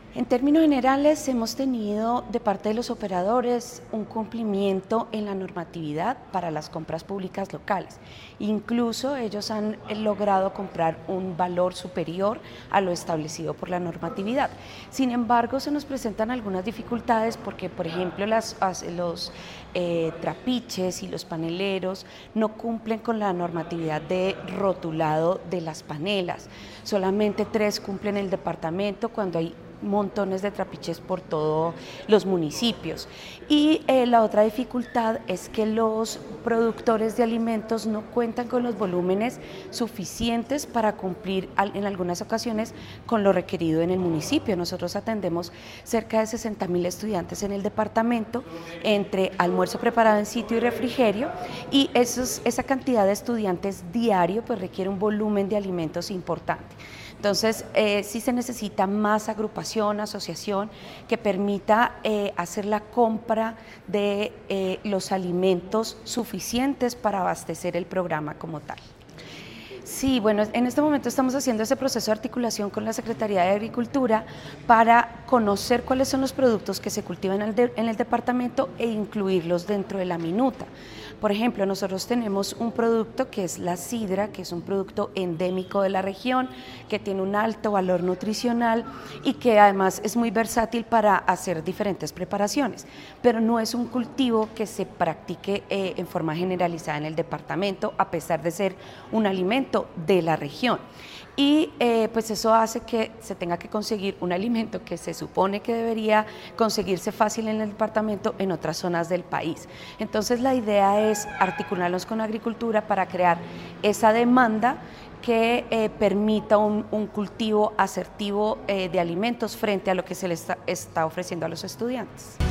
En términos generales, hemos tenido de parte de los operadores un cumplimiento en la normatividad para las compras públicas locales. Incluso ellos han logrado comprar un valor superior a lo establecido por la normatividad. Sin embargo, se nos presentan algunas dificultades porque, por ejemplo, los trapiches y los paneleros no cumplen con la normatividad de rotulado de las panelas. Solamente 3 cumplen el departamento cuando hay montones de trapiches por todos los municipios. Y la otra dificultad es que los productores de alimentos no cuentan con los volúmenes suficientes para cumplir en algunas ocasiones con lo requerido en el municipio. Nosotros atendemos cerca de 60.000 estudiantes en el departamento, entre almuerzo preparado en sitio y refrigerio, y esa cantidad de estudiantes diario pues requiere un volumen de alimentos importante. Entonces, sí se necesita más agrupación, asociación, que permita hacer la compra de los alimentos suficientes para abastecer el programa como tal. Sí, bueno, en este momento estamos haciendo ese proceso de articulación con la Secretaría de Agricultura para conocer cuáles son los productos que se cultivan en el departamento e incluirlos dentro de la minuta. Por ejemplo, nosotros tenemos un producto que es la sidra, que es un producto endémico de la región, que tiene un alto valor nutricional y que además es muy versátil para hacer diferentes preparaciones, pero no es un cultivo que se practique en forma generalizada en el departamento, a pesar de ser un alimento de la región. Y pues eso hace que se tenga que conseguir un alimento que se supone que debería conseguirse fácil en el departamento en otras zonas del país. Entonces la idea es articularnos con agricultura para crear esa demanda que permita un cultivo asertivo de alimentos frente a lo que se les está ofreciendo a los estudiantes.